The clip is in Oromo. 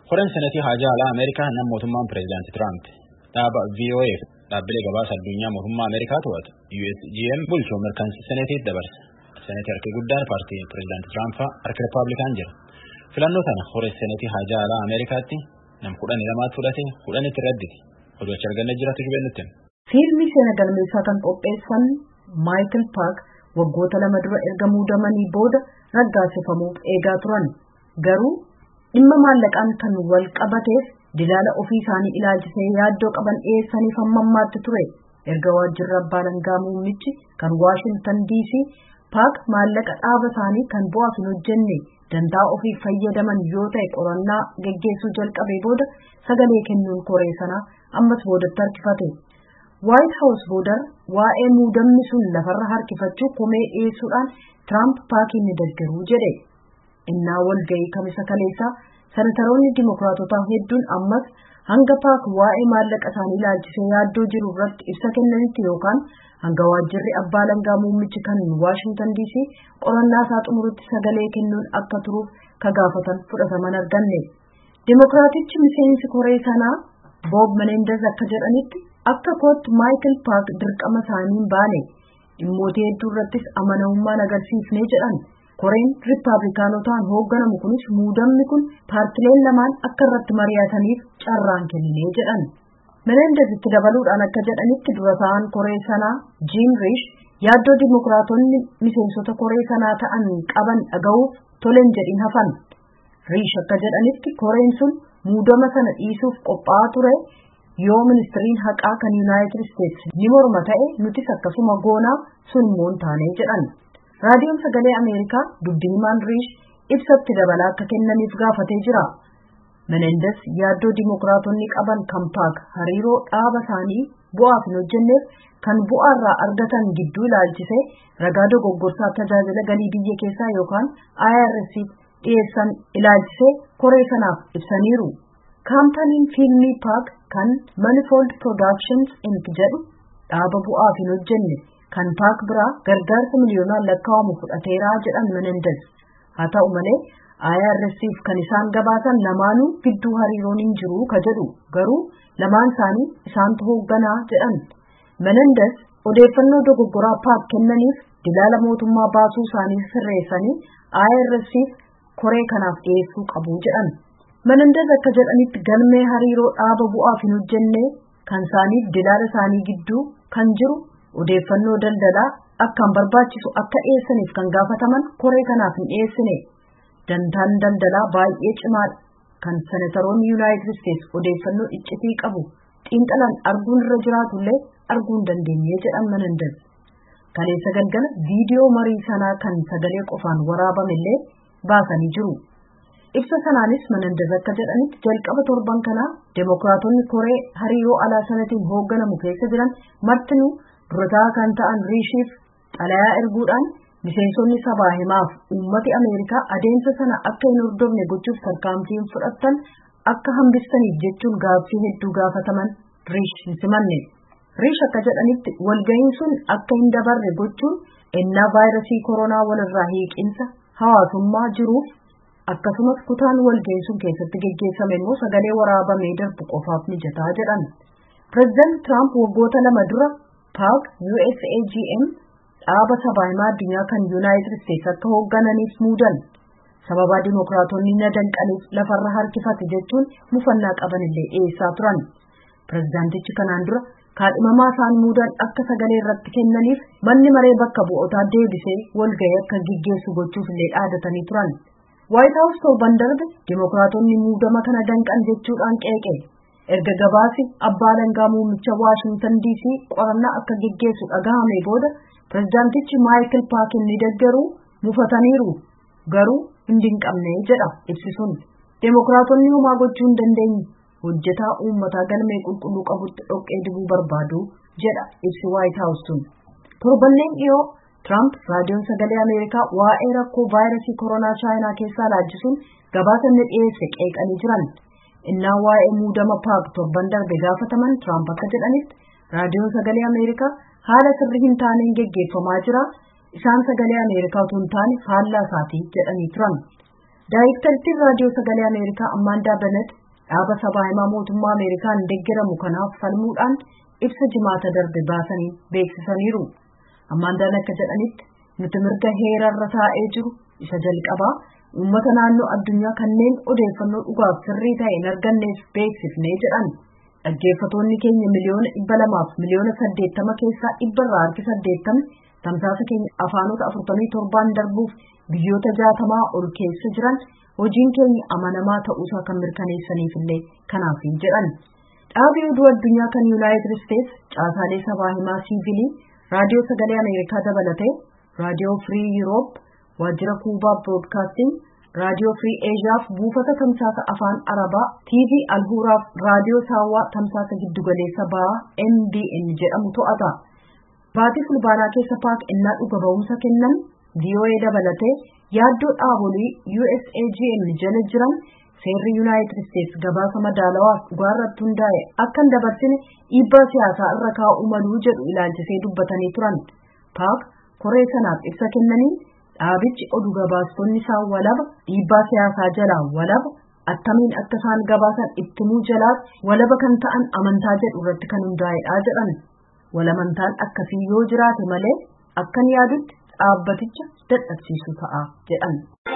Horan senatii haajaa alaa Ameerikaa nama mootummaan pireezidaantii Tiraamp dhaaba VOA dhaabbilee gabaasa addunyaa mootummaa Ameerikaa to'atu USGM bulchuu mirkaneessa senatii dabarsa. Senatii harki guddaan paartii pireezidaantii Tiraamp harka Rippaabilikaan jira. Filannoo kana horan senatii haajaa alaa Ameerikaatti nam 12 fudhate 10 itti radditi. Oduu arganne jiraatu jubennutti. Fiilmii seena galmeessaa kan qopheessan Michael Park waggoota 2 dura erga muudamanii booda raggaasifamuuf eegaa turan. Garuu dhimma maallaqaan kan wal qabateef dilaala ofii isaanii ilaalchisee yaaddoo qaban dhiyeessaniif hammammaatti ture. Erga waajjirri abbaa alangaa muummichi kan Washington DC Park maallaqa dhaaba isaanii kan bu'aaf hin hojjenne dantaa ofiif fayyadaman yoo ta'e qorannaa geggeessuu jalqabe booda sagalee kennuun koree sanaa ammas boodatti harkifate. White House booda waa'ee muudamni sun lafarra harkifachuu komee dhiyeessuudhaan Trump Parkin ni deeggaru jedhe. Innaa walga'ii kamisa kaleessaa senataroonni dimokiraatotaa hedduun ammas hanga Park waa'ee maallaqa isaanii ilaalchisee yaaddoo jiru irratti ibsa kennanitti yookaan hanga waajjirri abbaa alangaa muummichi kan Washington DC qorannaa isaa xumurutti sagalee kennuun akka turuuf kagaafatan fudhataman arganne. Dimokiraatichi miseensi koree sanaa Bob Menendez akka jedhanitti akka kootti Michael Park dirqama isaaniin baane dhimmoota hedduu irrattis amanamummaan agarsiifnee jedhan. Koreen Rippaabilikaanotaan hoogganamu kunis muudamni kun paartileen lamaan akka irratti mari'ataniif carraan kennee jedhan. Menendez itti dabaluudhaan akka jedhanitti dura ta'an koree sanaa Jim Risch yaaddoo dimokiraatonni miseensota koree sanaa ta'an qaban dhaga'uuf toleen jedhin hafan. Risch akka jedhanitti koreen sun muudama sana dhiisuuf qophaa'aa ture yoo ministiriin haqaa kan United States ni morma ta'e nutis akkasuma goonaa sun immoo hin taane jedhan. Raadiyoon Sagalee Ameerikaa dubbiimaan Risch ibsatti dabalaa akka kennaniif gaafatee jira. Menendez yaaddoo dimokiraatonni qaban kan Park hariiroo dhaaba isaanii bu'aaf hin hojjenneef kan bu'aarraa argatan gidduu ilaalchisee ragaa dogoggorsaa tajaajila galii biyya keessaa yookaan IRS dhiyeessan ilaalchisee koree sanaaf ibsaniiru. Kaampaniin fiilmii Park kan Manifold Productions Inc jedhu dhaaba bu'aaf hin hojjenne kan Park biraa gargaarsa miliyoonaan lakkaa'amu fudhateeraa jedhan Menendez. Haa ta'u malee IRS'if kan isaan gabaasan lamaanuu gidduu hariiroon hin jiru ka jedhu garuu lamaan isaanii isaantu hoogganaa jedhan. Menendez odeeffannoo dogoggoraa Park kennaniif dilaala mootummaa baasuu isaanii sirreessanii IRS'if koree kanaaf dhiyeessuu qabu jedhan. Menendez akka jedhanitti galmee hariiroo dhaaba bu'aaf hin hojjenne kan isaaniif dilaala isaanii gidduu kan jiru odeeffannoo daldalaa akkaan barbaachisu akka dhiyeessaniif kan gaafataman koree kanaaf hin dhiyeessine. Dantaan daldalaa baay'ee cimaadha kan senataroonni United States odeeffannoo iccitii qabu xiinxalan arguun irra jiraatullee arguun dandeenye jedhan Menendez. Kaleessa galgala viidiyoo marii sanaa kan sagalee qofaan waraabamillee baasanii jiru. Ibsa sanaanis Menendez akka jedhanitti jalqaba torban kanaa demokiraatonni koree hariiroo alaa sanatiin hoogganamu keessa jiran martinuu durataa kan ta'an Rischiif xalayaa erguudhaan miseensonni sabaa himaaf uummati Ameerikaa adeemsa sana akka hin hordofne gochuuf tarkaanfii fudhatan akka hambistaniif jechuun gaaffii hedduu gaafataman Risch hin simanne. Risch akka jedhanitti walga'iin sun akka hin dabarre gochuun ennaa vaayirasii koronaa walirraa hiiqinsa hawaasummaa jiruuf akkasumas kutaan walga'iin sun keessatti geggeessame immoo sagalee waraabamee darbu qofaaf mijataa jedhan. Pireezidaanti Tiraamp waggoota 2 dura Park USAGM dhaaba sabaa himaa addunyaa kan United States akka hooggananiif muudan. Sababa dimokiraatonni na danqaniif lafarra harkifate jechuun mufannaa qabanillee dhiyeessaa turan. Pireezidaantichi kanaan dura kaadhimamaa isaan muudan akka sagalee irratti kennaniif manni maree bakka bu'ootaa deebisee walga'ii akka gaggeessu gochuuf illee dhaadatanii turan. White House torban darbe dimokiraatonni muudama kana danqan jechuudhaan qeeqe. Erga gabaasi abbaa alangaa muummicha Washington DC qorannaa akka gaggeessu dhagahame booda pireezidaantichi Michael Parkin ni deeggaru mufataniiru garuu hin dinqamne jedha ibsisuun. Demokiraatonni homaa gochuu hin dandeenye hojjetaa uummataa galmee qulqulluu qabutti dhoqqee dibuu barbaadu jedha ibsi White House tun. Torbanneen dhiyoo Trump raadiyoon sagalee Ameerikaa waa'ee rakkoo vaayirasii koronaa Chaayinaa keessaa laalchisuun gabaasa inni dhiyeesse qeeqanii jiran. Innaa waa'ee muudama Park torban darbe gaafataman Trump akka jedhanitti raadiyoon sagalee Ameerikaa haala sirrii hin taaneen geggeeffamaa jira. Isaan sagalee Ameerikaa tun taane faallaa isaatii jedhanii turan. Daayirektartiin raadiyoo sagalee Ameerikaa Ammaandaa Benet dhaaba sabaa himaa mootummaa Ameerikaan deeggaramu kanaaf falmuudhaan ibsa jimaata darbe baasanii beeksisaniiru. Ammaandaan akka jedhanitti nuti mirga heerarra taa'ee jiru isa jalqabaa uummata naannoo addunyaa kanneen odeeffannoo dhugaaf sirrii ta'e hin arganneef beeksifnee jedhan. Dhaggeeffatoonni keenya miliyoona 200 miliyoona 80 keessaa 80% tamsaasa keenya afaanota 47 darbuuf biyyoota 60 ol keessa jiran hojiin keenya amanamaa ta'uusaa kan mirkaneessaniif illee kanaaf jedhan. Dhaabii oduu addunyaa kan Yuunaayitid Isteets caasaalee sabaa himaa siivilii raadiyoo sagalee Ameerikaa dabalatee raadiyoo Firii Yuuroop, waajjira Kuubaa Broodkaasting, raadiyoo Firii Eeshiyaaf buufata tamsaasa afaan Arabaa, TV Alhuuraaf raadiyoo Saawwaa tamsaasa giddugaleessa ba'aa MBN jedhamu to'ata. Baatii fulbaanaa keessa paak innaa dhuga ba'umsa kennan VOA dabalatee yaaddoo dhaabolii USAGM jala jiran seerri Yuunaayitid Isteets gabaasa madaalawaaf dhugaarratti hundaa'e akka hin dabarsine dhiibbaa siyaasaa irra kaa'uu maluu jedhu ilaalchisee dubbatanii turan. Paak koree sanaaf ibsa kennanii dhaabichi oduu gabaastonni isaa walaba dhiibbaa siyaasaa jalaa walaba attamiin akka isaan gabaasan ittimuu jalaas walaba kan ta'an amantaa jedhu irratti kan hundaa'edha jedhan. Walamantaan akkasii yoo jiraate malee akkan yaadutti dhaabbaticha dadhabsiisu ta'a jedhan.